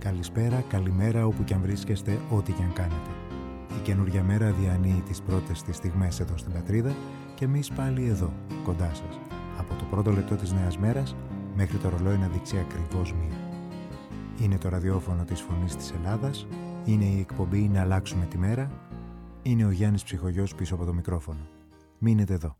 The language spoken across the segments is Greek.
Καλησπέρα, καλημέρα όπου κι αν βρίσκεστε, ό,τι κι αν κάνετε. Η καινούργια μέρα διανύει τις πρώτες της στιγμές εδώ στην πατρίδα και εμείς πάλι εδώ, κοντά σας. Από το πρώτο λεπτό της νέας μέρας μέχρι το ρολόι να δείξει ακριβώς μία. Είναι το ραδιόφωνο της Φωνής της Ελλάδας, είναι η εκπομπή «Να αλλάξουμε τη μέρα», είναι ο Γιάννης Ψυχογιός πίσω από το μικρόφωνο. Μείνετε εδώ.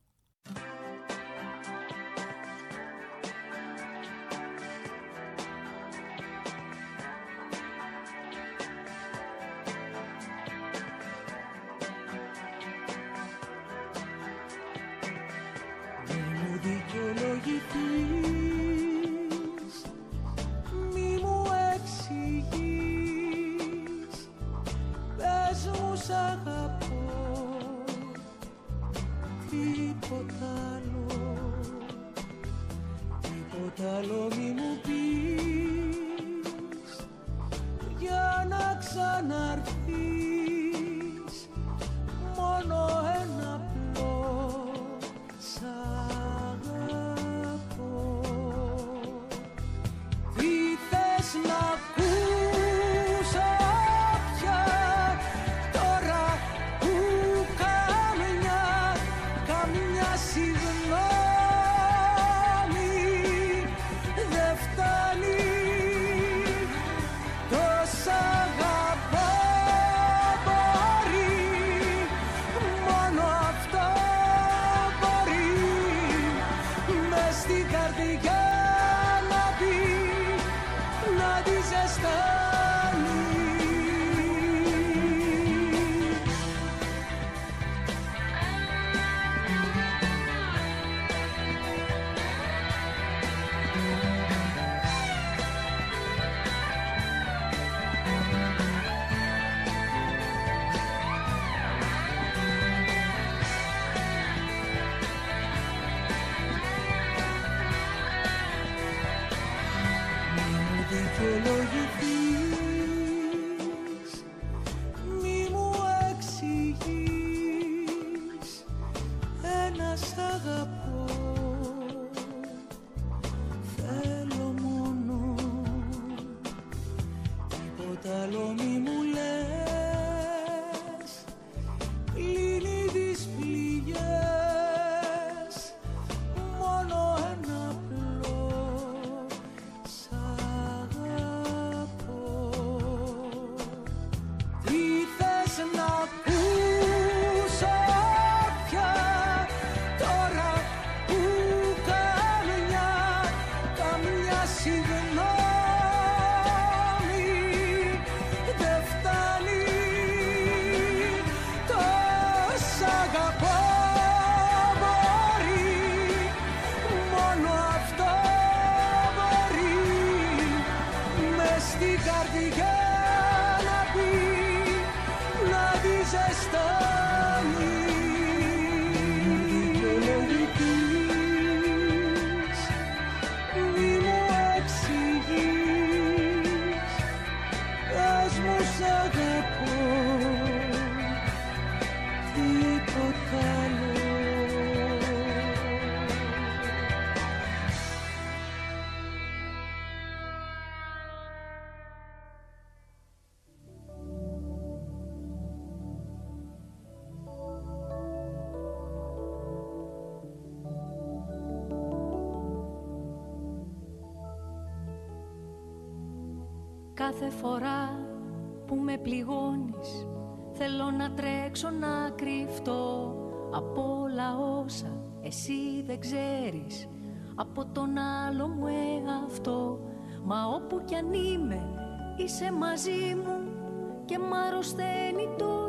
Κάθε φορά που με πληγώνεις θέλω να τρέξω να κρυφτώ από όλα όσα εσύ δεν ξέρεις από τον άλλο μου εαυτό. Μα όπου κι αν είμαι είσαι μαζί μου και μ' αρρωσταίνει το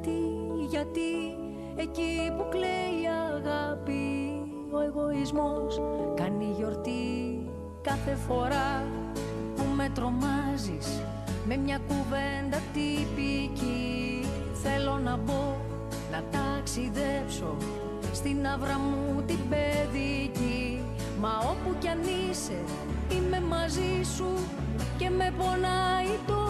γιατί εκεί που κλαίει η αγάπη ο εγωισμός κάνει γιορτή. Κάθε φορά που με τρομάζεις με μια κουβέντα τυπική θέλω να μπω να ταξιδέψω στην άβρα μου την παιδική. Μα όπου κι αν είσαι είμαι μαζί σου και με πονάει το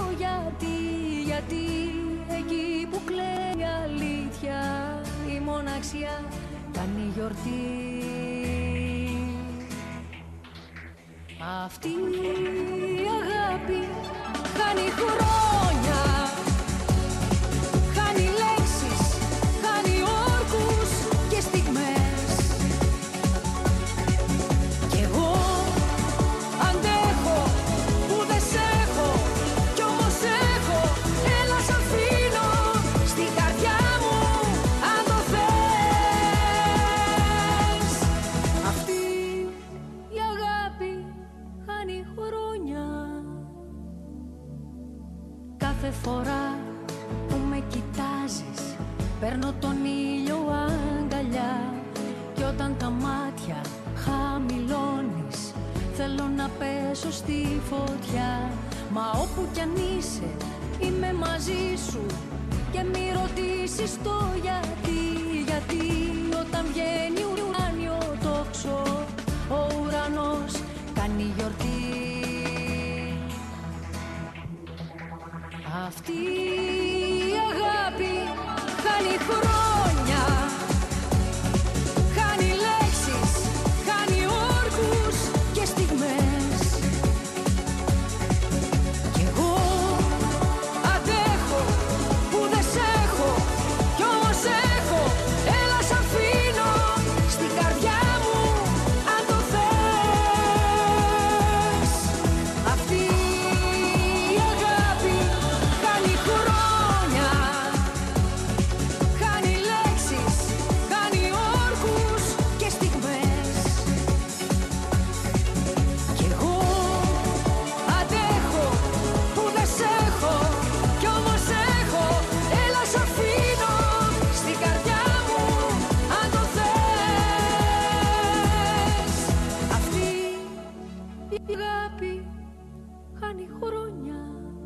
γιατί εκεί που κλαίει η αλήθεια η μοναξιά κάνει γιορτή. Αυτή η αγάπη χάνει χρόνια, χάνει λέξεις, χάνει όρκους και στιγμές. Κι εγώ αντέχω που δεν σ' έχω, κι όμως έχω. Έλα σ' αφήνω στην καρδιά μου αν το θες. Αυτή η αγάπη χάνει χρόνια. Κάθε φορά που με κοιτάζεις παίρνω τον ήλιο αγκαλιά. Κι όταν τα μάτια χαμηλώνεις θέλω να πέσω στη φωτιά. Μα όπου κι αν είσαι είμαι μαζί σου και μη ρωτήσεις το γιατί. Γιατί όταν βγαίνει ουράνιο τόξο ο ουρανός κάνει γιορτή. Αυτή η αγάπη χάνει χρόνια, χάνει λέξεις, χάνει όρκους και στιγμές. Κι εγώ αντέχω που δεν σ' έχω, κι όμως έχω. Έλα σ' αφήνω στην καρδιά μου αν το θες. Αυτή η αγάπη χάνει χρόνια, χάνει λέξεις, χάνει όρκους και στιγμές. Κι εγώ αντέχω που δεν σ' έχω, κι όμως έχω. Έλα σ' αφήνω στην καρδιά μου αν το θες. Αυτή η αγάπη χάνει χρόνια.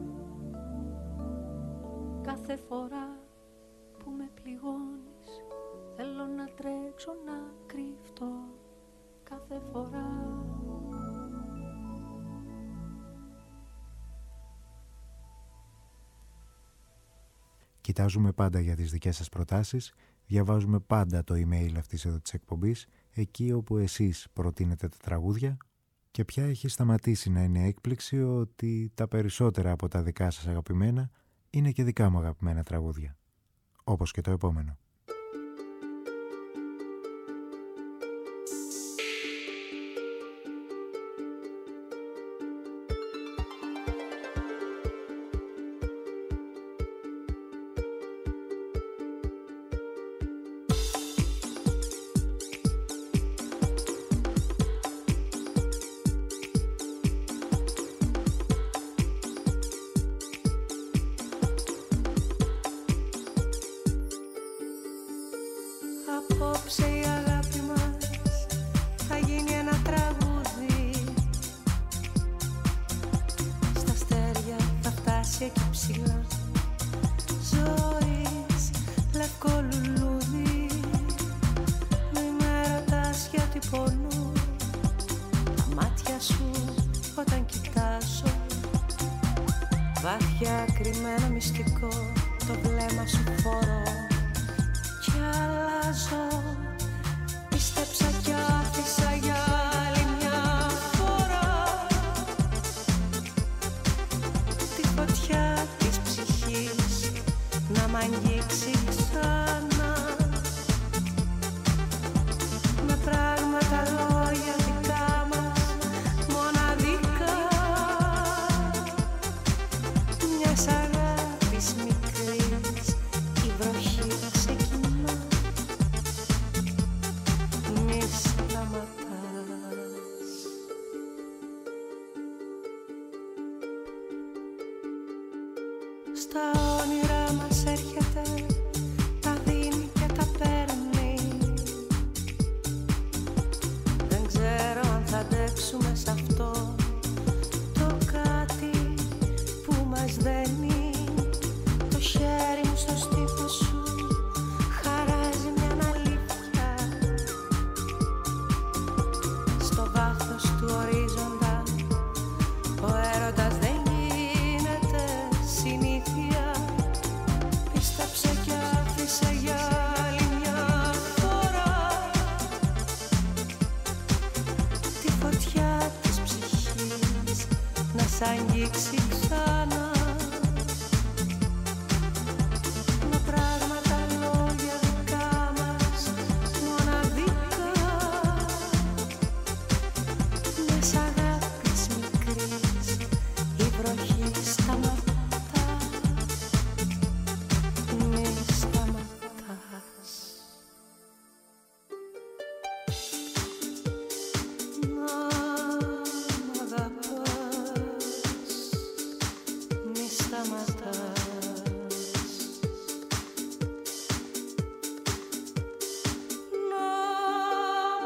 Κάθε φορά που με πληγώνεις θέλω να τρέξω να κρυφτώ. Κάθε φορά. Κοιτάζουμε πάντα για τις δικές σας προτάσεις, διαβάζουμε πάντα το email αυτής εδώ της εκπομπής, εκεί όπου εσείς προτείνετε τα τραγούδια, και πια έχει σταματήσει να είναι έκπληξη ότι τα περισσότερα από τα δικά σας αγαπημένα είναι και δικά μου αγαπημένα τραγούδια. Όπως και το επόμενο. Απόψε η αγάπη μας θα γίνει ένα τραγούδι. Στα αστέρια θα φτάσει εκεί ψηλά. Ζωής λευκό λουλούδι. Μη με ρωτάς γιατί πονούν τα μάτια σου όταν κοιτάζω. Βάθια κρυμμένο μυστικό το βλέμμα σου φορώ. Κι αλλάζω, πίστεψα κι άφησα για άλλη μια φορά τη φωτιά της ψυχής να μ' αγγίξει ξανά με πράγματα λόγια δικά μας μοναδικά μιας αγάπης μικρής η βροχή ξεκινά. Μη σταματάς. Στα όνειρά μας έρχεται, τα δίνει και τα παίρνει. Δεν ξέρω αν θα αντέξουμε σ' αυτό το κάτι που μας δένει. Το χέρι μου στο στήθος σου χαράζει μια αλήθεια. Στο βάθος του ορίζοντα ο έρωτας δεν γίνεται συνήθεια. Πίστεψε κι αγγίξει ξανά. Με πράγματα λόγια δικά μας μοναδικά, μιας αγάπης μικρής η βροχή σταματά. Μη σταματάς να μ' αγαπάς, μη σταματάς να μ'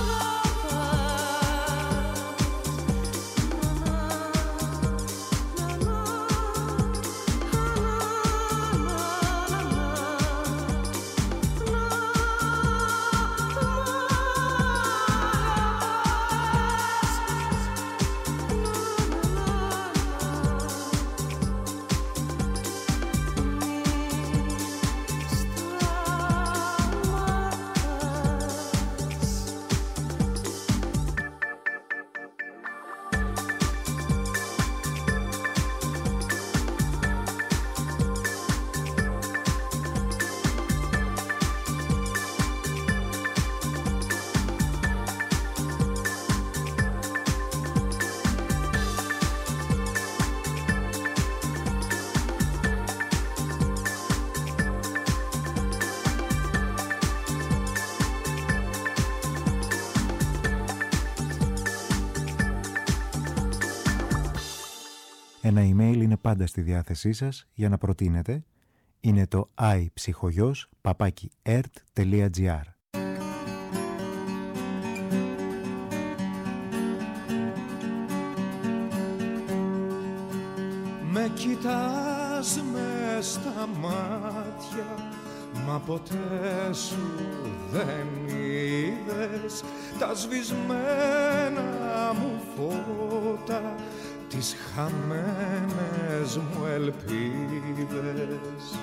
Ένα email είναι πάντα στη διάθεσή σας για να προτείνετε. Είναι το iPsychogos@ert.gr. Με κοιτάς μες στα μάτια, μα ποτέ σου δεν είδες τα σβησμένα μου φώτα, τις χαμένες μου ελπίδες.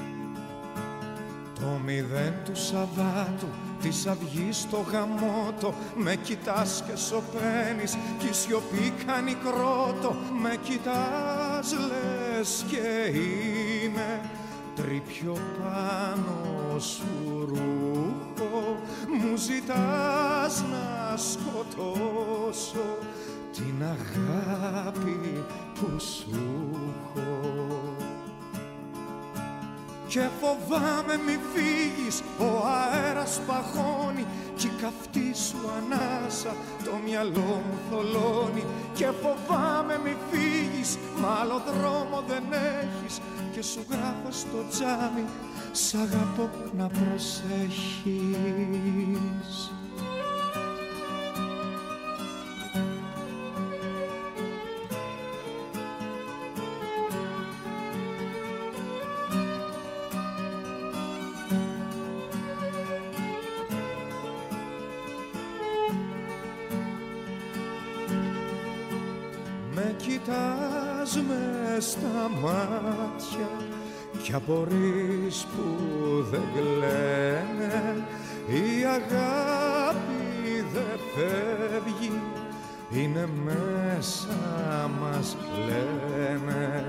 Το μηδέν του Σαββάτου, της αυγής στο γαμότο, με κοιτάς και σωπαίνεις κι η σιωπή κάνει κρότο. Με κοιτάς λες και είμαι τρίπιο πάνω σου ρούχο, μου ζητάς να σκοτώσω την αγάπη που σου έχω. Και φοβάμαι μη φύγεις, ο αέρας παγώνει κι η καυτή σου ανάσα το μυαλό μου θολώνει. Και φοβάμαι μη φύγεις, μα άλλο δρόμο δεν έχεις, και σου γράφω στο τζάμι σ' αγαπώ να προσέχεις. Με κοιτάς μες στα μάτια κι απορείς που δεν κλαίνε. Η αγάπη δεν φεύγει, είναι μέσα μας λένε.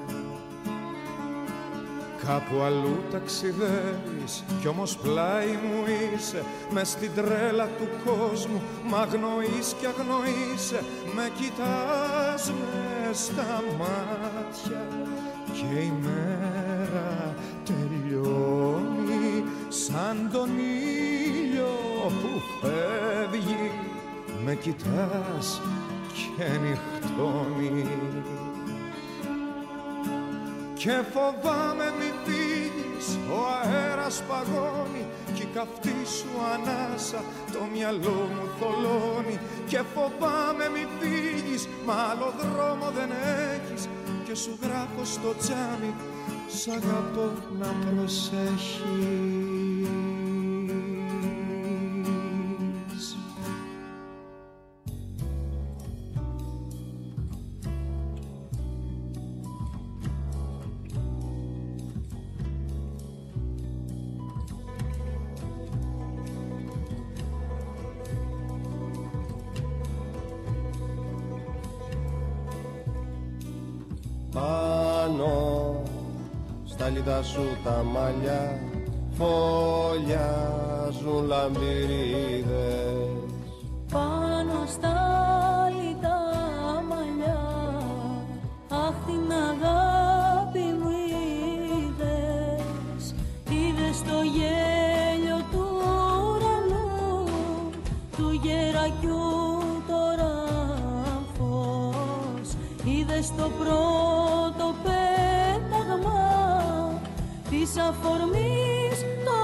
Κάπου αλλού ταξιδεύεις κι όμως πλάι μου είσαι, μες στην τρέλα του κόσμου μ' αγνοείς κι αγνοείσαι. Με κοιτάς μες στα μάτια και η μέρα τελειώνει σαν τον ήλιο που φεύγει. Με κοιτάς και νυχτώνει. Και φοβάμαι μη φύγεις, ο αέρας παγώνει κι η καυτή σου ανάσα το μυαλό μου θολώνει. Και φοβάμαι μη φύγεις, μα άλλο δρόμο δεν έχεις, και σου γράφω στο τζάμι σ' αγαπώ να προσέχεις. Πάνω στα λιτά σου τα μαλλιά φωλιάζουν λαμπυρίδες. Πάνω στα λιτά μαλλιά, αχ την αγάπη μου είδες. Είδες το γέλιο του ουρανού, του γερακιού το ράφος. Είδες το πρώτο πέταγμα της αφορμής το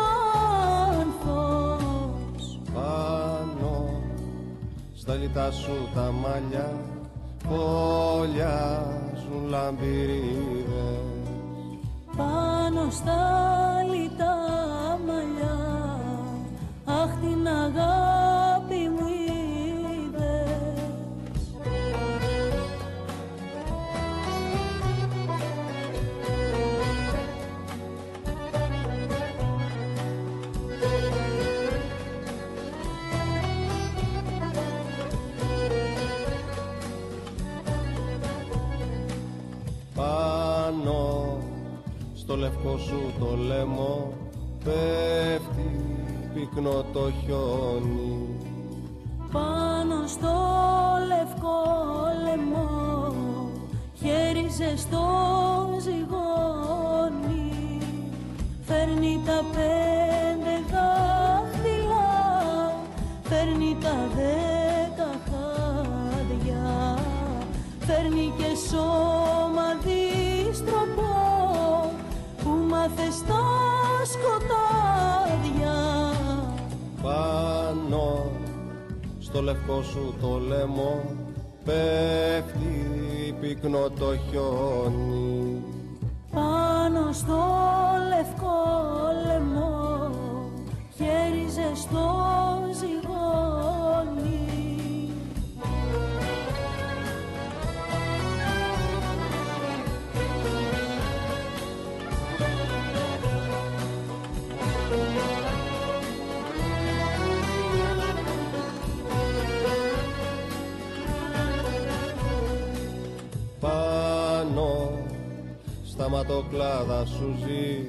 άνθος. Πάνω στα λιτά σου τα μαλλιά φωλιάζουν λαμπυρίδες. Πάνω στα λιτά μαλλιά, αχ την αγάπη μου είδες. Πάνω στο λευκό σου το λαιμό πέφτει πυκνό το χιόνι. Πάνω στο λευκό λαιμό, χέρι ζεστό ζυγώνει. Φέρνει τα 5 δάχτυλα, φέρνει τα 10 χάδια, φέρνει και σώμα δίστροπο που μάθε στα σκοτάδια. Πάνω στο λευκό σου το λαιμό πέφτει πυκνό το χιόνι. Πάνω στο λευκό λαιμό, χέρι ζεστό ζυγώνει. Πάνω στα ματοκλάδα σου ζει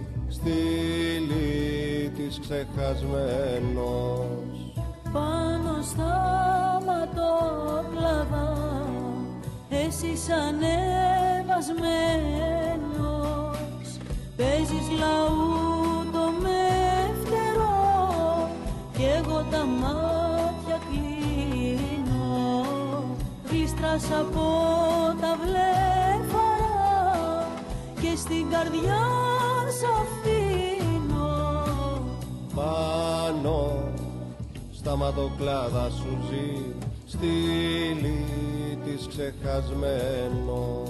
στήλη της ξεχασμένος. Πάνω στα ματοκλάδα εσύ ανεβασμένος, παίζεις λαούτο με φτερό κι εγώ τα μάτια κλείνω. Γλίστρας από τα βλέφαρα και στην καρδιά σ' αφήνω. Πάνω στα ματοκλάδα σου ζει στήλη της ξεχασμένος.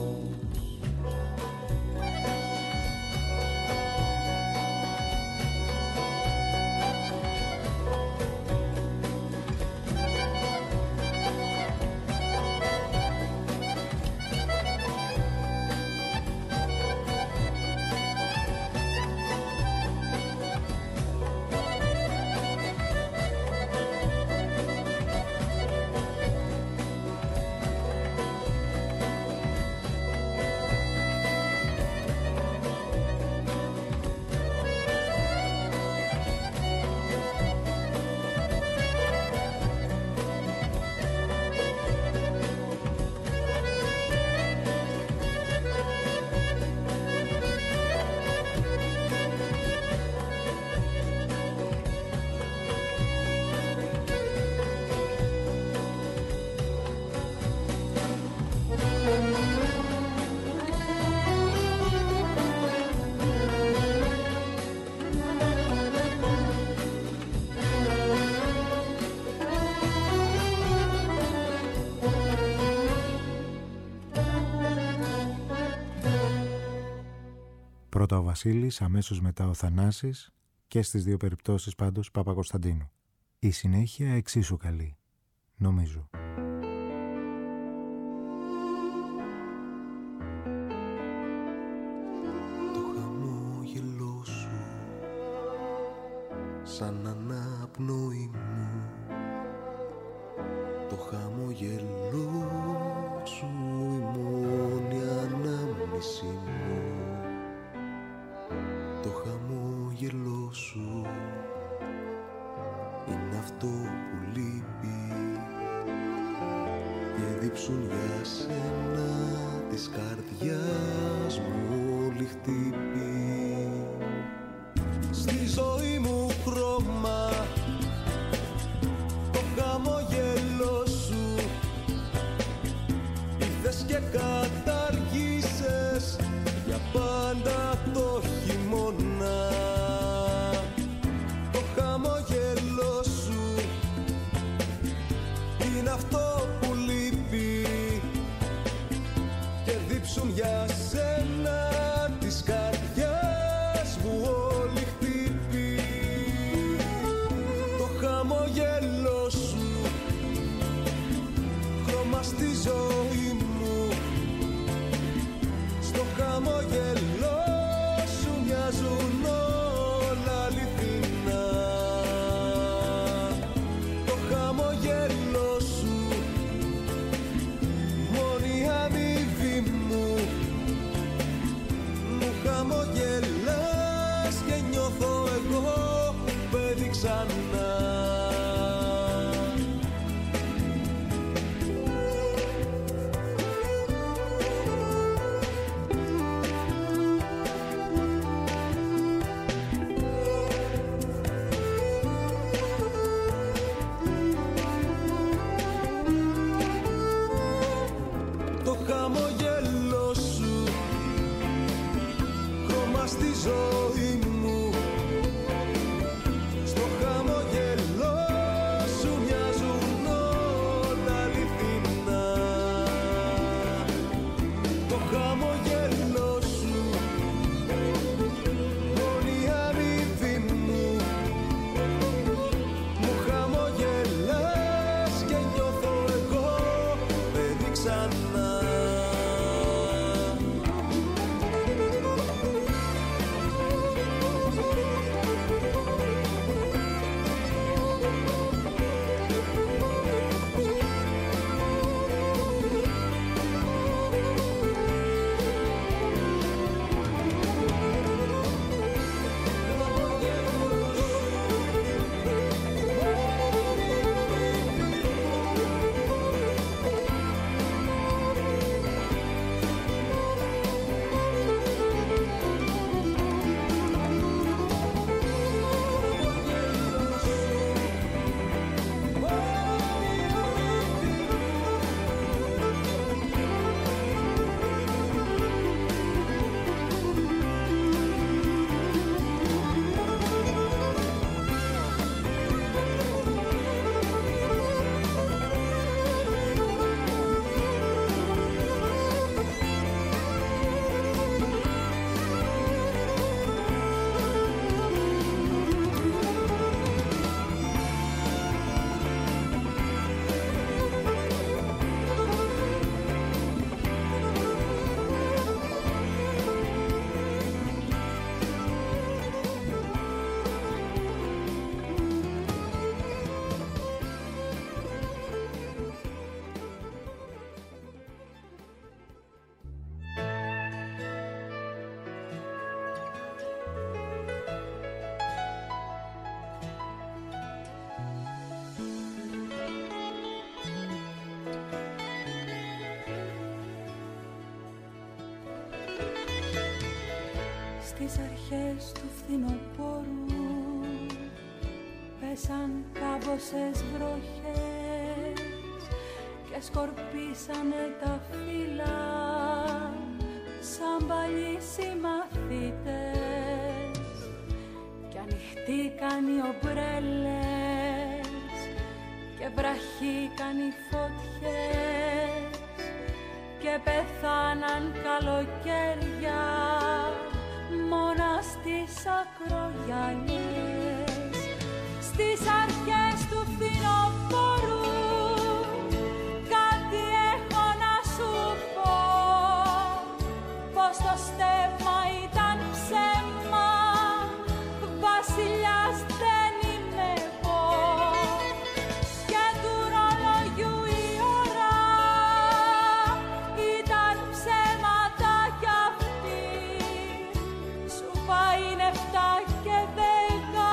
Πρώτα ο Βασίλης, αμέσως μετά ο Θανάσης και στις δύο περιπτώσεις πάντως Παπακοσταντίνου. Η συνέχεια εξίσου καλή, νομίζω. Το χαμόγελό σου σαν αναπνοή μου, το χαμόγελό σου η μόνη ανάμνηση δείψουν για σένα της καρδιάς μου όλη χτύπη. Στη ζωή μου χρώμα το χαμόγελό σου ήρθες και καταργήσες για πάντα το χειμώνα. Το χαμόγελό σου είναι αυτό που λείπει και δείψουν για σένα της καρδιάς μου όλη χτύπη. Το χαμόγελό σου χρώμα στη ζωή μου. Στο χαμόγελό σου μοιάζουν όλα αληθινά. Το χαμόγελό σου μόνη αμοιβή μου. Μου χαμογελάς και νιώθω εγώ παιδί ξανά. Το χαμόγελό σου χρώμα στη ζωή μου. Στο χαμόγελό σου μοιάζουν όλα αληθινά. Το χαμόγελό σου μόνη αμοιβή μου. Μου χαμογελάς και νιώθω εγώ παιδί ξανά. Στις αρχές του φθινοπόρου πέσαν κάμποσες βροχές και σκορπίσανε τα φύλλα σαν παλιοί συμμαθήτες κι ανοιχτήκαν οι ομπρέλες και βραχήκαν οι φωτιές και πεθάναν καλοκαίρια μόνα στις ακρογιαλιές. Στις αρχές του φθινοπόρου κάτι έχω να σου πω, πως το στέμμα ήταν ψέμα, βασιλιάς δεν είμαι εγώ και του ρολογιού η ώρα ήταν ψέματα κι αυτή. Σου πάει 7 και 10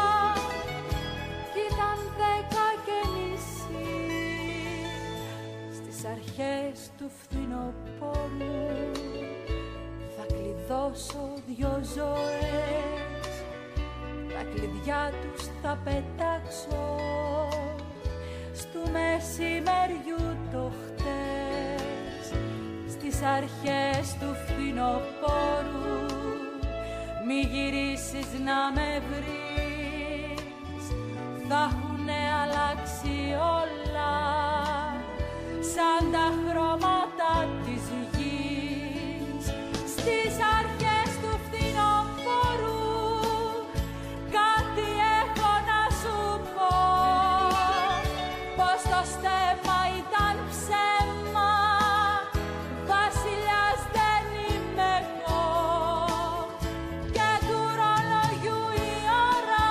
του φθινοπόρου θα κλειδώσω 2 ζωές, τα κλειδιά τους θα πετάξω στου μεσημεριού το χτες. Στις αρχές του φθινοπόρου μη γυρίσεις να με βρεις, θα έχουνε αλλάξει όλα σαν τα χρώματα της γης. Στις αρχές του φθινοπόρου κάτι έχω να σου πω, πως το στέμμα ήταν ψέμα, βασιλιάς δεν είμαι εγώ, και του ρολογιού η ώρα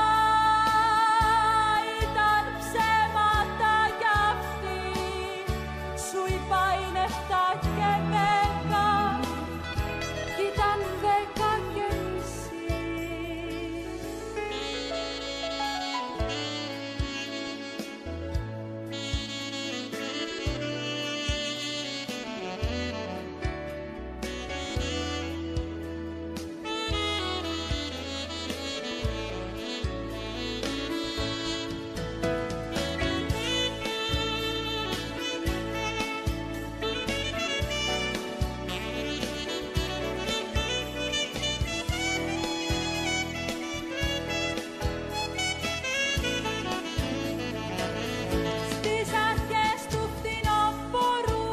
ήταν ψέματα κι αυτή. Σου είπα είναι 7 και 10 κι ήταν 10 και μισή. Στις αρχές του φθινοπόρου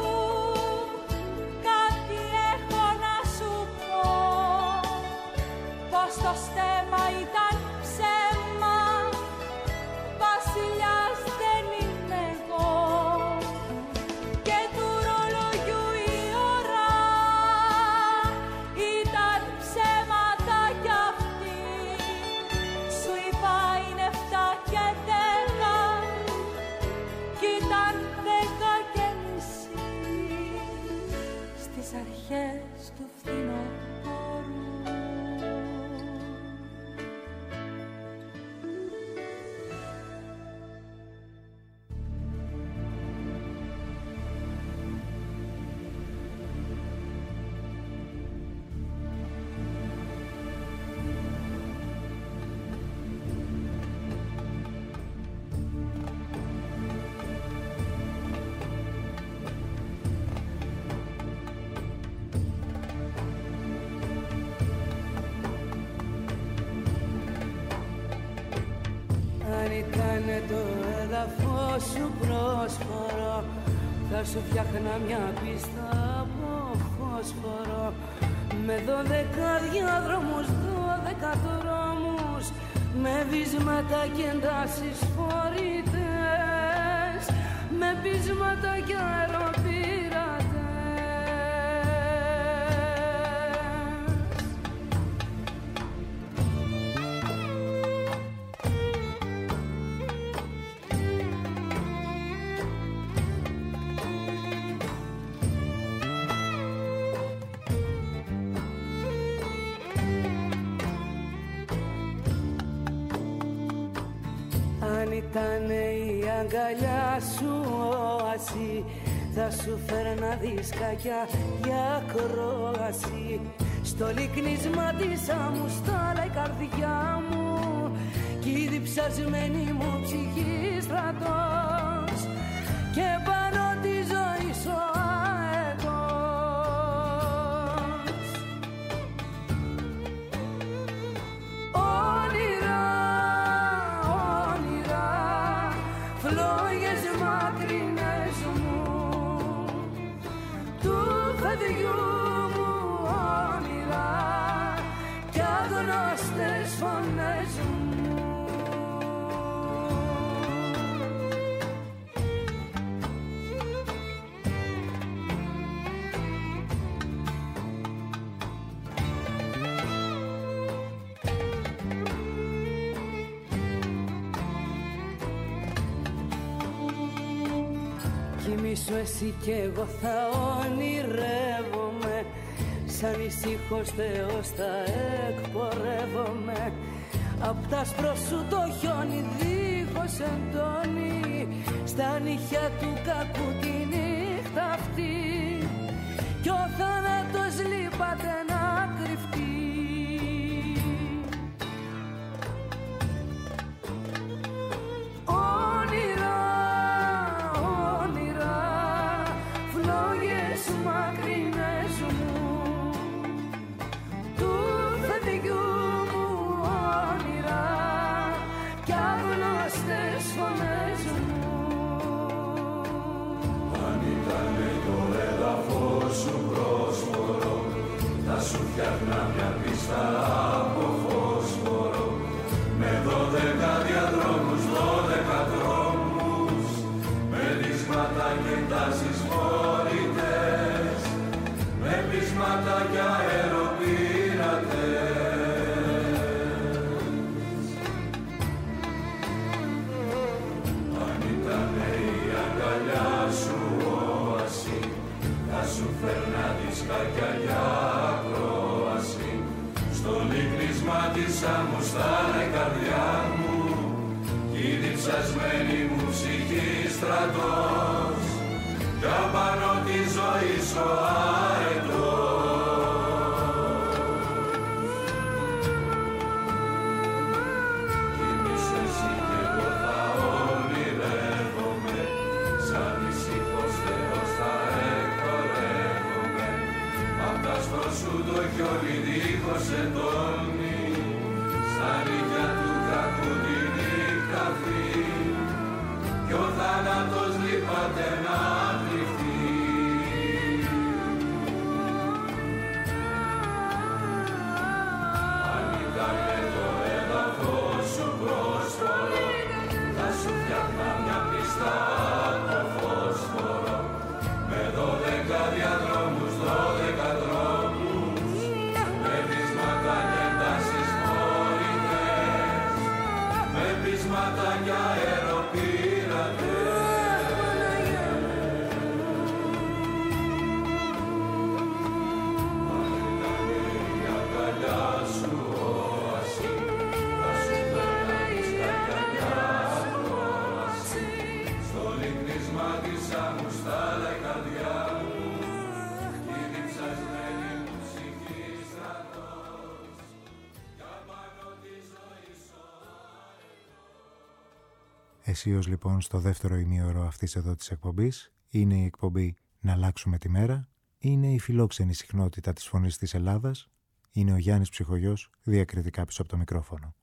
κάτι έχω να σου πω, πως το στέμμα ήταν ψέμα, βασιλιάς δεν είμαι εγώ, και του ρολογιού η ώρα ήταν ψέματα κι αυτή. Σου είπα είναι 7 και 10 κι ήταν 10 και μισή. Στις αρχές του φθινοπόρου. Αν ήτανε το έδαφος σου πρόσφορο, θα σου φτιάχνα μια πίστα από φόσφορο, με 12 διάδρομους, 12 δρόμους, με βίσματα και εντάσεις φορητές, με πείσματα και αεροπειρατές. Αν ήτανε η αγκαλιά σου όαση, θα σου φέρνα δισκάκια για κρόαση. Στο λυκνίσμα της άμμου στάλα η καρδιά μου, κι η διψασμένη μου ψυχή στρατός, και πάνω τη ζωή σου αετός. Όνειρα, όνειρα, φλόγες μακρινές μου, του παιδιού μου όνειρα κι αγνώστες φωνές μου. Κοιμήσου εσύ κι εγώ θα ονειρεύομαι, σαν ησύχος Θεός θα εκπορεύομαι. Απ' τ' άσπρο σου το χιόνι δίχως εντόνι, στα νύχια του κακού τη νύχτα αυτή, σου φτιάχνα μια πίστα από φωσφορό, με 12 διαδρόμους, 12 δρόμους, με πείσματα και τάσεις φορητές, με πείσματα και αεροπειρατές. Αν ήτανε η αγκαλιά σου όαση, θα σου φέρνα δισκάκια για ακρόαση, στο λύκνισμα της άμμου στάλε καρδιά μου, κι η διψασμένη μου ψυχή στρατός, κι απάνω τη ζωή σου αετός. Κοιμήσου εσύ κι εγώ θα ονειρεύομαι, σαν ησύχος Θεός θα εκπορεύομαι, απ' τ' άστρο σου το χιόνι δίχως εντόλμη, στα νύχια του κακού τη νύχτα φύγει, κι ο θάνατος λείπατε να κρυφτεί. Αν ήτανε το έδαφος σου πρόσφορο, θα σου φτιάχνα μια πίστα από φωσφορό, με 12 διαδρόμους, 12 δρόμους, με πείσματα και τάσεις φορητές, με πείσματα και αεροπειρατές. Εσείως λοιπόν στο δεύτερο ημίωρο αυτής εδώ της εκπομπής είναι η εκπομπή «Να αλλάξουμε τη μέρα», είναι η φιλόξενη συχνότητα της φωνής της Ελλάδας, είναι ο Γιάννης Ψυχογιός διακριτικά πίσω από το μικρόφωνο.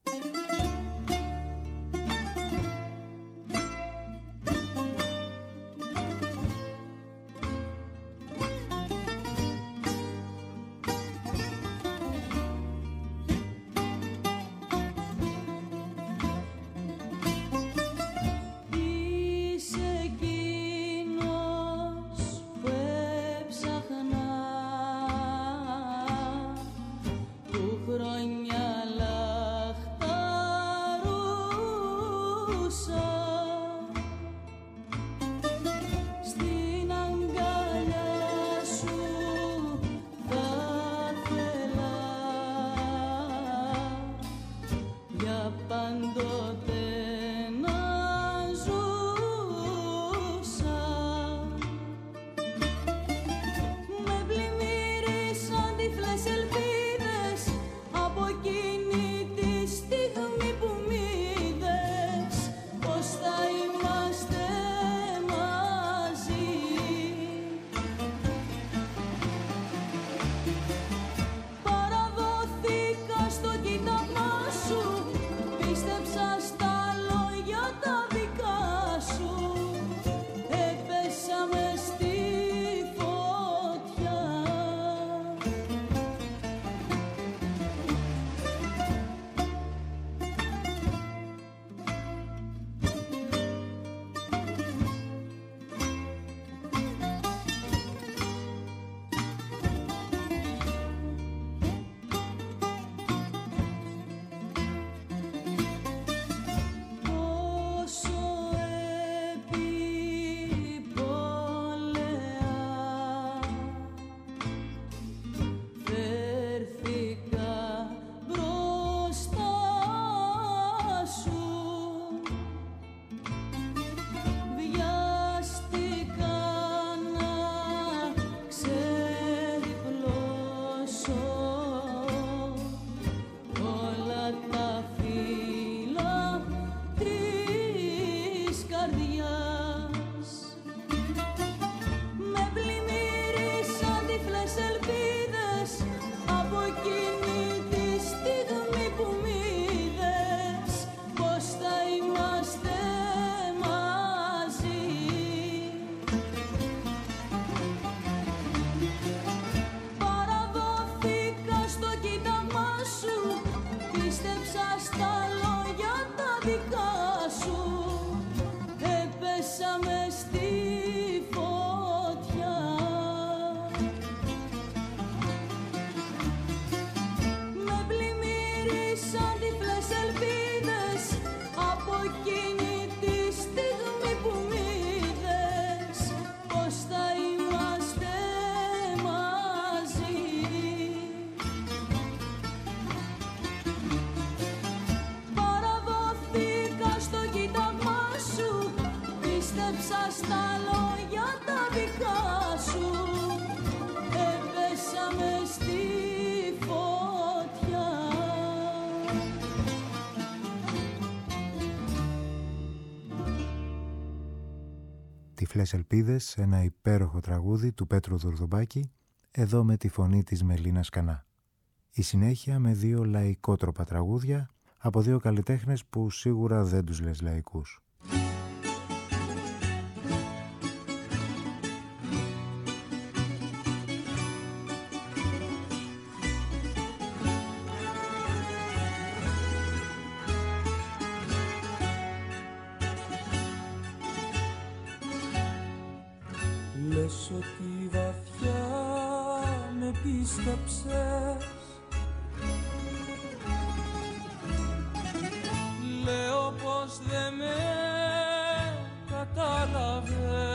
στα λόγια τα δικά σου έπεσαμε στη φωτιά. Τυφλές ελπίδες, ένα υπέροχο τραγούδι του Πέτρου Δουρδουμπάκη, εδώ με τη φωνή της Μελίνας Κανά. Η συνέχεια με δύο λαϊκότροπα τραγούδια από δύο καλλιτέχνες που σίγουρα δεν τους λες λαϊκούς. Λες ότι βαθιά με πίστεψες, λέω πως δεν με κατάλαβες.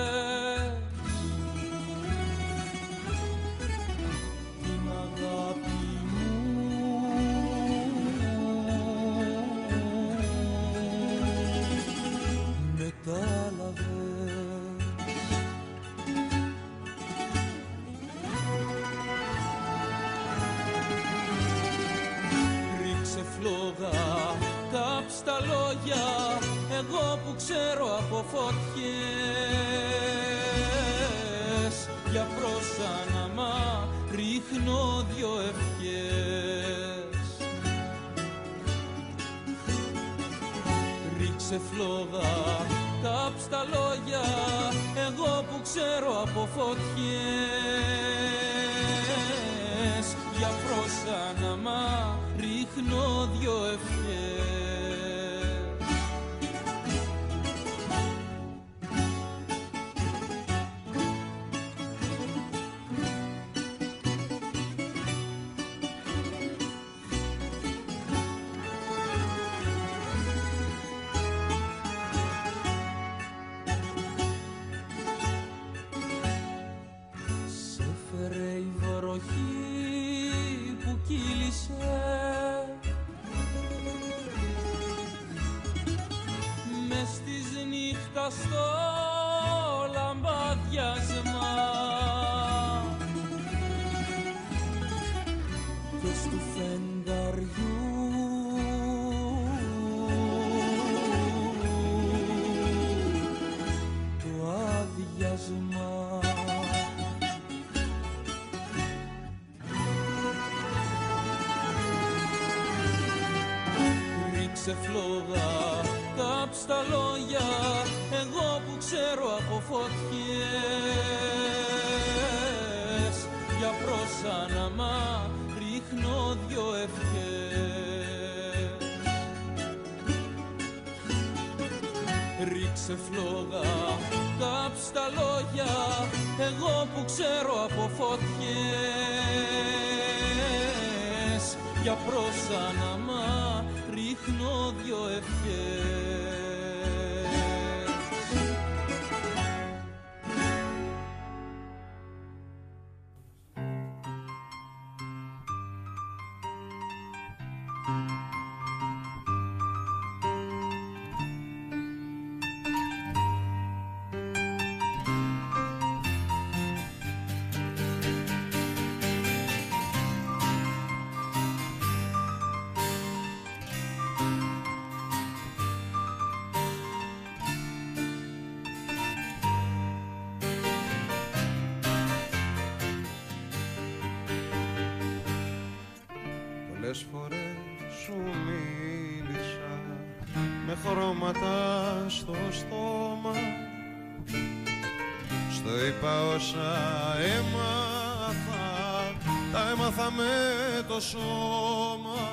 Την αγάπη μου μετάλαβες. Κάψ' τα λόγια, εγώ που ξέρω από φωτιές, για πρόσαναμα ρίχνω δυο ευχές. Ρίξε φλόγα, κάψ' τα λόγια, εγώ που ξέρω από φωτιές, για πρόσαναμα ρίχνω δυο ευχές. Σε φέρε η βροχή που κύλησε μες της νύχτας στο λαμπάδιασμα και στου φεγγαριού το άδειασμα. Ρίξε φλόγα, κάψ' τα λόγια, εγώ που ξέρω από φωτιές, για πρόσαναμα ρίχνω δυο ευχές. Ρίξε φλόγα, κάψ' τα λόγια, εγώ που ξέρω από φωτιές, για πρόσαναμα ρίχνω δυο ευχές. Πολλές φορές σου μίλησα με χρώματα στο στόμα, στο είπα όσα έμαθα, τα έμαθα με το σώμα.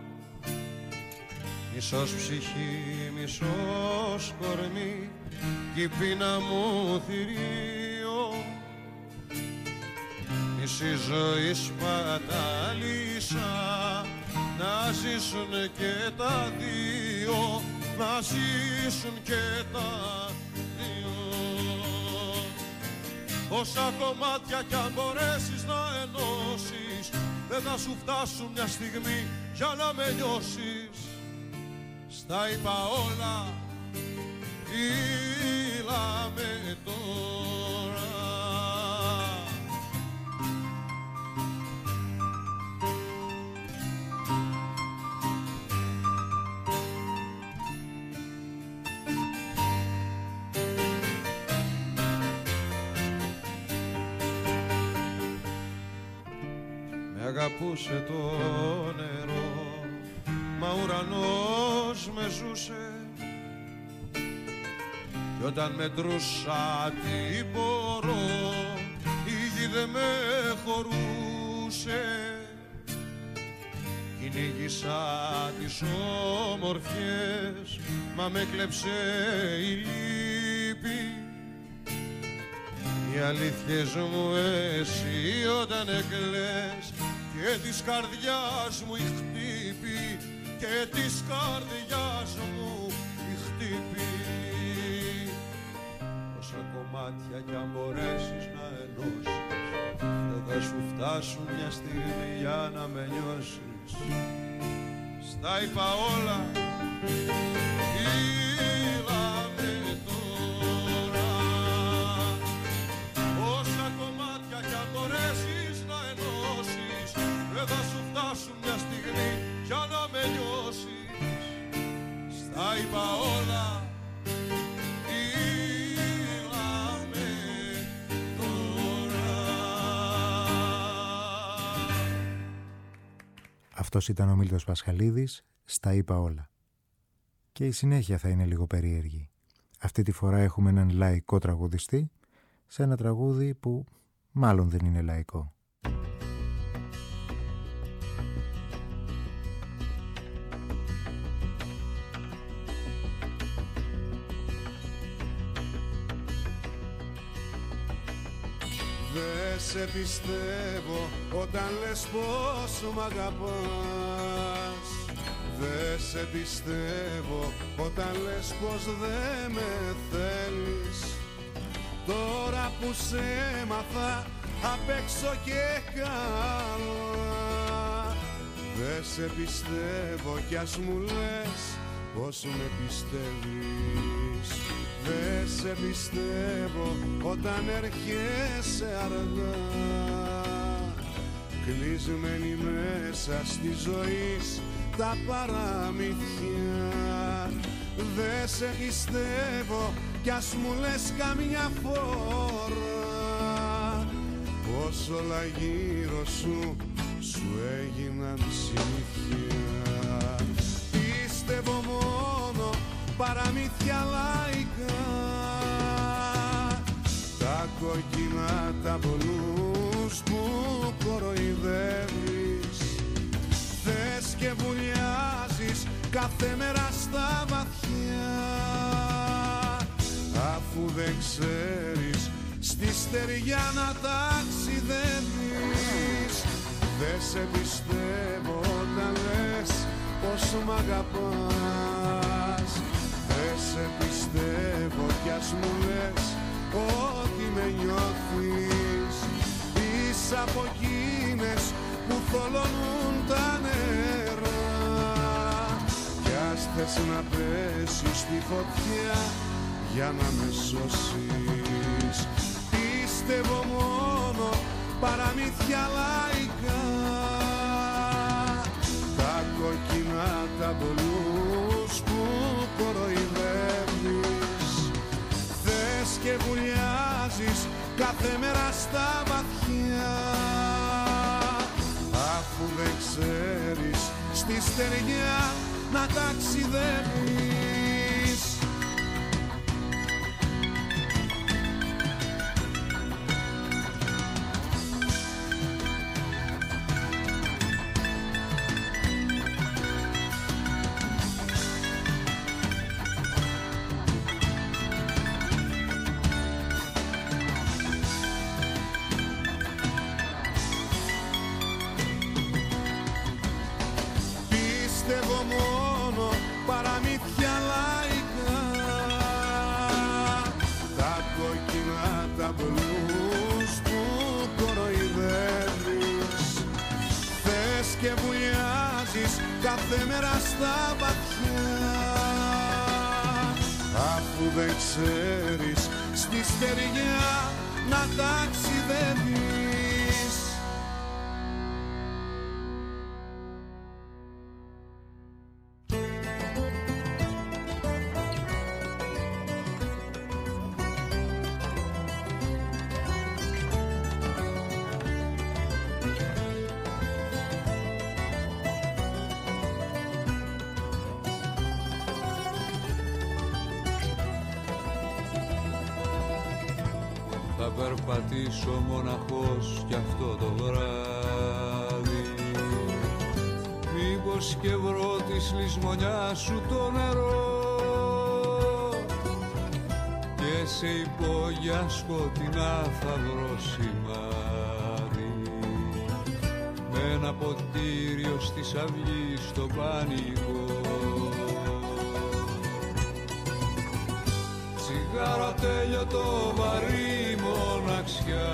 Μισός ψυχή, μισός κορμί κι η πείνα μου θηρίο, μισή ζωή σπατάλησα να ζήσουν και τα δύο, να ζήσουν και τα δύο. Όσα κομμάτια κι αν μπορέσεις να ενώσεις, δεν θα σου φτάσουν μια στιγμή για να με λιώσεις. Στα είπα όλα, με τώρα. Με αγαπούσε το νερό, μα ουρανός με ζούσε. Κι όταν μετρούσα την πορώ, η γη δε με χωρούσε. Κυνήγησα τις όμορφιες, μα με κλέψε η λύπη. Οι αλήθειες μου εσύ όταν εκλαις, και της καρδιάς μου η χτύπη, και της καρδιάς μου η χτύπη. Όσα κομμάτια κι αν μπορέσεις να ενώσεις, δεν θα σου φτάσουν μια στιγμή για να με νιώσεις. Στα είπα όλα, με τώρα. Όσα κομμάτια κι αν μπορέσεις να ενώσεις, δεν θα σου φτάσουν μια στιγμή για να με νιώσεις. Στα είπα όλα, Αυτός ήταν ο Μίλτος Πασχαλίδης, στα είπα όλα. Και η συνέχεια θα είναι λίγο περίεργη. Αυτή τη φορά έχουμε έναν λαϊκό τραγουδιστή σε ένα τραγούδι που μάλλον δεν είναι λαϊκό. Δε σε πιστεύω όταν λες πως μ' αγαπάς. Δε σε πιστεύω όταν λες πως δε με θέλεις. Τώρα που σε έμαθα απ' έξω και καλά, δε σε πιστεύω κι ας μου λες πως με πιστεύεις. Δε σε πιστεύω όταν έρχεσαι αργά, κλεισμένη μέσα στη ζωή τα παραμυθιά. Δε σε πιστεύω κι ας μου λες καμιά φορά πως όλα γύρω σου έγιναν συνήθεια. Πίστευω μόνο παραμύθια λαϊκά, τα κόκκινα τα μπλούς που κοροϊδεύεις. Θες και βουλιάζεις κάθε μέρα στα βαθιά, αφού δεν ξέρεις στη στεριά να ταξιδεύεις. Δε σε πιστεύω όταν λες πως μ' αγαπάς. Δε σε πιστεύω κι ας μου λες ότι με νιώθεις. Είσαι από εκείνες που θολώνουν τα νερά, κι ας θες να πέσεις στη φωτιά για να με σώσεις. Πίστευω μόνο παραμύθια λαϊκά, τα κόκκινα τα μπλούς που κοροϊδεύεις. Θες και βουλιάζεις κάθε μέρα στα βαθιά, αφού δεν ξέρεις στη στεριά να ταξιδεύεις. Πιστεύω μόνο παραμύθια λαϊκά, τα κόκκινα τα μπλούς που κοροϊδεύεις. Θες και βουλιάζεις κάθε μέρα στα βαθιά, αφού δεν ξέρεις στη στεριά να ταξιδεύεις. Θα περπατήσω μοναχός κι αυτό το βράδυ, μήπως και βρω της λησμονιάς σου το νερό και σε υπόγεια σκοτεινά θα βρω σημάδι με ένα ποτήριο στις αυγής στο πανικό. Τσιγάρο τέλειωτο βαρύ μοναξιά,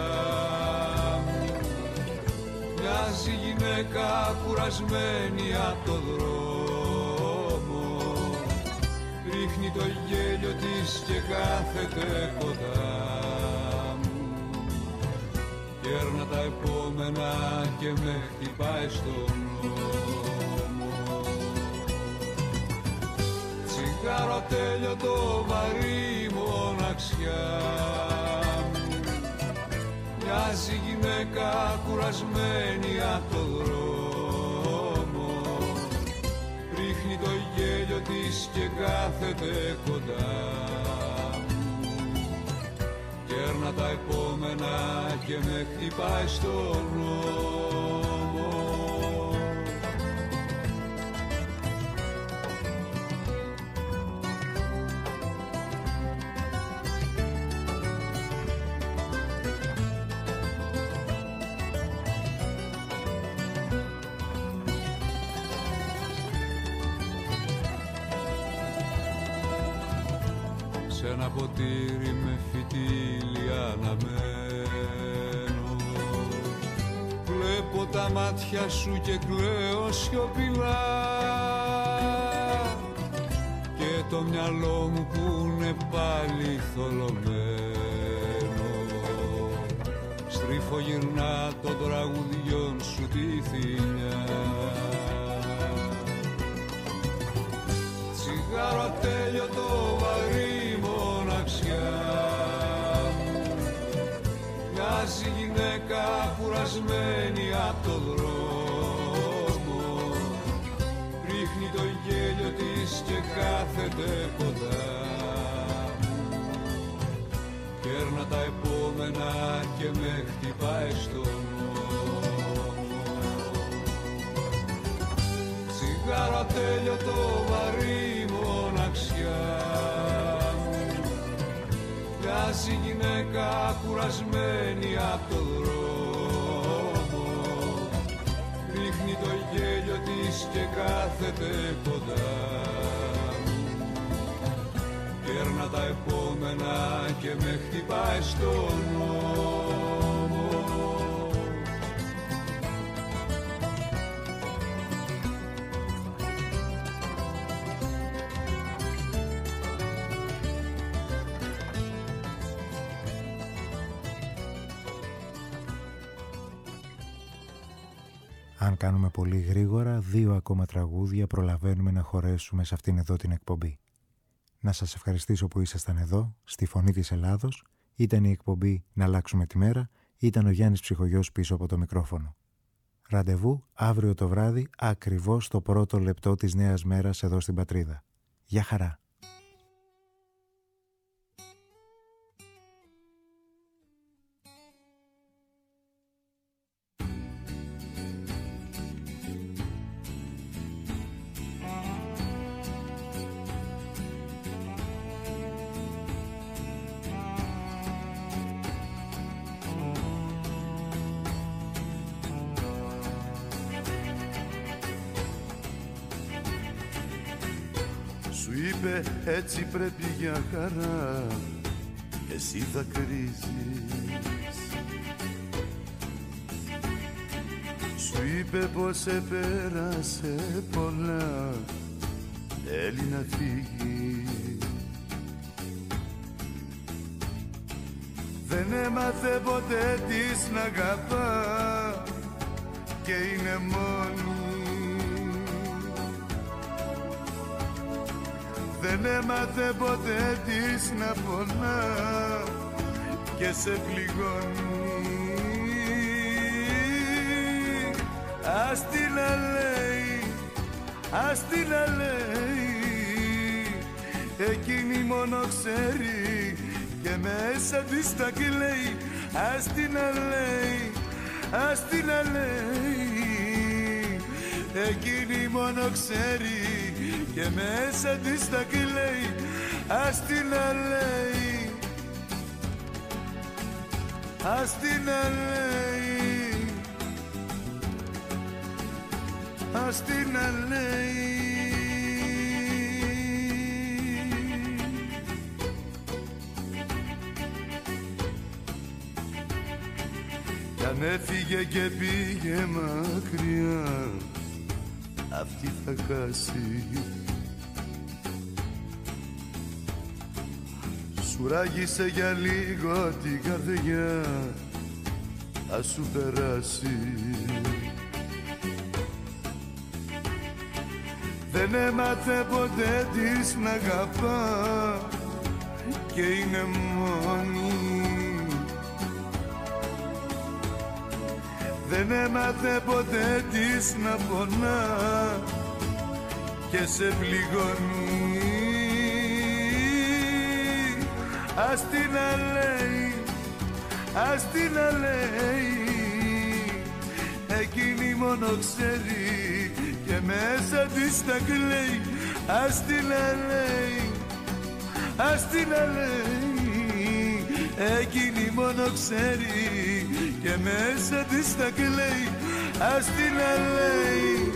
μοιάζει γυναίκα κουρασμένη απ' το δρόμο, ρίχνει το γέλιο της και κάθεται κοντά μου, κέρνα τα επόμενα και με χτυπάει στον νόμο. Τσιγάρο τέλειωτο βαρύ μοναξιά, μοιάζει γυναίκα κουρασμένη απ' το δρόμο, ρίχνει το γέλιο της και κάθεται κοντά μου, κέρνα τα επόμενα και με χτυπάει στον νόμο. Σ' ένα ποτήρι με φυτίλι αναμένω, βλέπω τα μάτια σου και κλαίω σιωπηλά και το μυαλό μου που είναι πάλι θολωμένο στριφογυρνά των τραγουδιών σου τη θηλιά. Τσιγάρο τέλειωτο βαρύ μοναξιά, μοιάζει γυναίκα κουρασμένη απ' το δρόμο, ρίχνει το γέλιο της και κάθεται κοντά μου, κέρνα τα επόμενα και με χτυπάει στον νόμο. Τσιγάρο τέλειωτο βαρύ μοναξιά, μοιάζει γυναίκα κουρασμένη απ' το δρόμο, ρίχνει το γέλιο της και κάθεται κοντά μου, κέρνα τα επόμενα και με χτυπάει στον νόμο. Αν κάνουμε πολύ γρήγορα, 2 ακόμα τραγούδια προλαβαίνουμε να χωρέσουμε σε αυτήν εδώ την εκπομπή. Να σας ευχαριστήσω που ήσασταν εδώ, στη Φωνή της Ελλάδος. Ήταν η εκπομπή «Να αλλάξουμε τη μέρα», ήταν ο Γιάννης Ψυχογιός πίσω από το μικρόφωνο. Ραντεβού αύριο το βράδυ, ακριβώς το πρώτο λεπτό της νέας μέρας εδώ στην Πατρίδα. Γεια χαρά! Σου είπε έτσι πρέπει για χαρά, εσύ θα κρίζεις. Σου είπε πως επέρασε πολλά, θέλει να φύγει. Δεν έμαθε ποτέ της να αγαπά και είναι μόνη. Δεν έμαθε ποτέ της να πονά και σε πληγώνει. Ας την αλέει, ας την αλέει, εκείνη μόνο ξέρει και μέσα της τα κλαίει. Ας την αλέει, ας την αλέει, εκείνη μόνο ξέρει και μέσα της τα κλαίει. Ας την αλέει, ας την αλέει, ας την αλέει. Κι αν έφυγε και πήγε μακριά, αυτή θα χάσει. Σου ράγισε για λίγο την καρδιά, θα σου περάσει. Δεν έμαθε ποτέ της να αγαπά και είναι μόνη. Δεν έμαθε ποτέ της να πονά και σε πληγώνει. Ας την αλέει, ας την αλέει, εκείνη μόνο ξέρει και μέσα της τα κλαίει. Ας την αλέει, ας την αλέει, εκείνη μόνο ξέρει και μέσα της τα κλαίει. Ας την αλέει,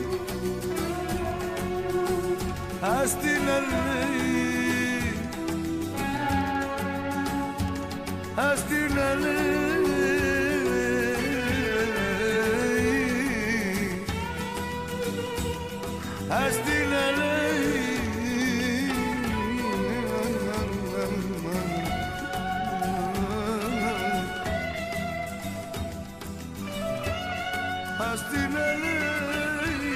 ας την αλέει, ας την αλέει, ας την αλέει. Ας την αλέει.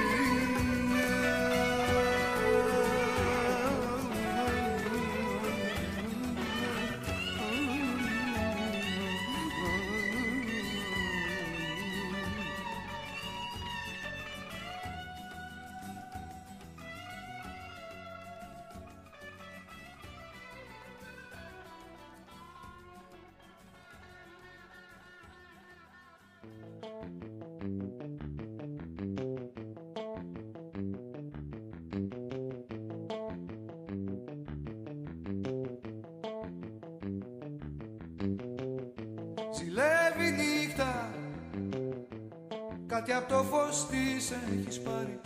Ζηλεύει νύχτα, κάτι απ' το φως της έχεις πάρει.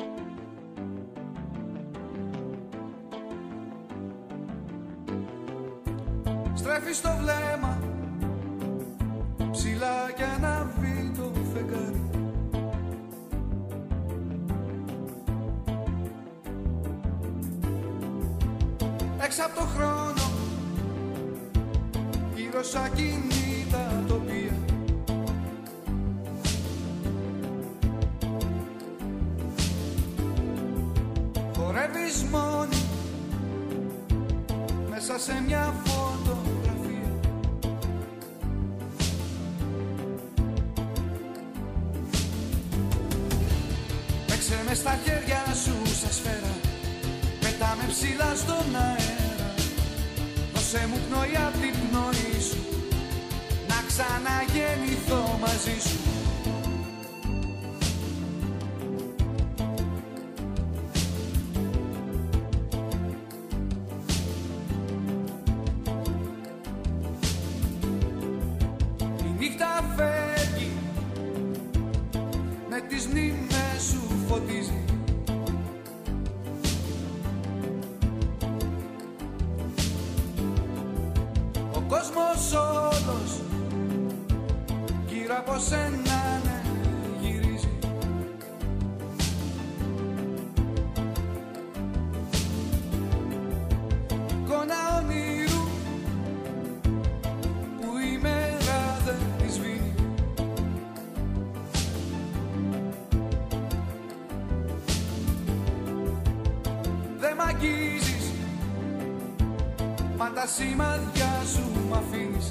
Στρέφεις το βλέμμα ψηλά κι ανάβει το φεγγάρι. Έξω απ' το χρόνο, γύρω σ' ακίνητα τοπία. Χορεύεις μόνη μέσα σε μια φωτογραφία. Παίξε μες στα χέρια σου σε σφαίρα, πετάμε ψηλά στον αέρα. Δώσε μου πνοή απ' την πνοή σου, να ξαναγεννηθώ μαζί σου. Η νύχτα φεύγει, με τις μνήμες σου φωτίζει. Ο κόσμος όλος γύρω από σένα γυρίζει. Εικόνα όνειρου που αγγίζεις, μα τα σημάδια σου μ' αφήνεις.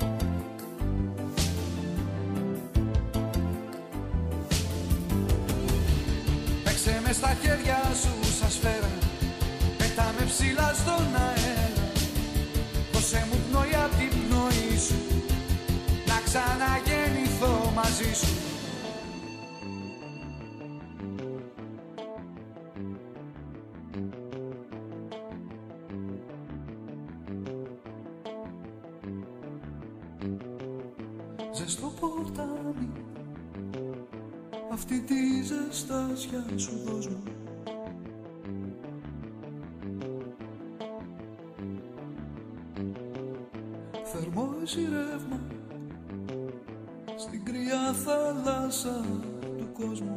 Παίξε με στα χέρια σου σαν σφαίρα, πέτα με ψηλά στον αέρα. Δώσε μου πνοή απ' την πνοή σου, να ξαναγεννηθώ μαζί σου. Ζεστό ποτάμι, αυτή τη ζεστάσια σου δώσ' μου. Θερμό εσύ ρεύμα, στην κρύα θάλασσα του κόσμου.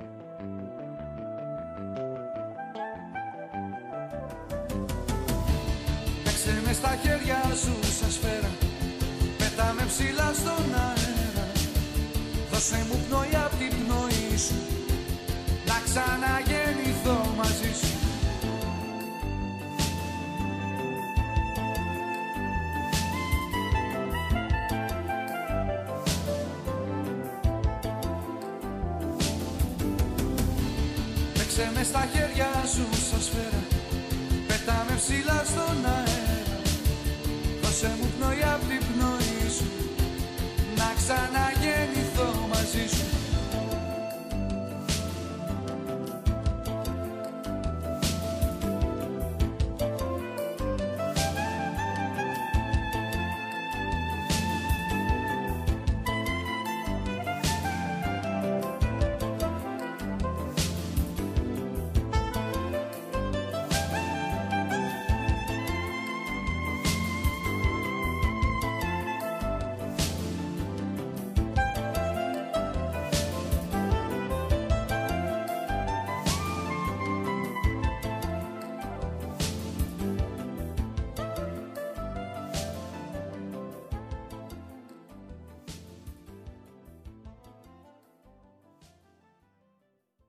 Παίξε με στα χέρια σου σαν σφαίρα, πέτα με ψηλά στον αέρα. Δώσε μου πνοή απ' την πνοή σου, να ξαναγεννηθώ μαζί σου. Παίξε με στα χέρια σου σαν σφαίρα, πέτα με ψηλά στον αέρα. Δώσε μου πνοή απ' την πνοή σου, να ξανά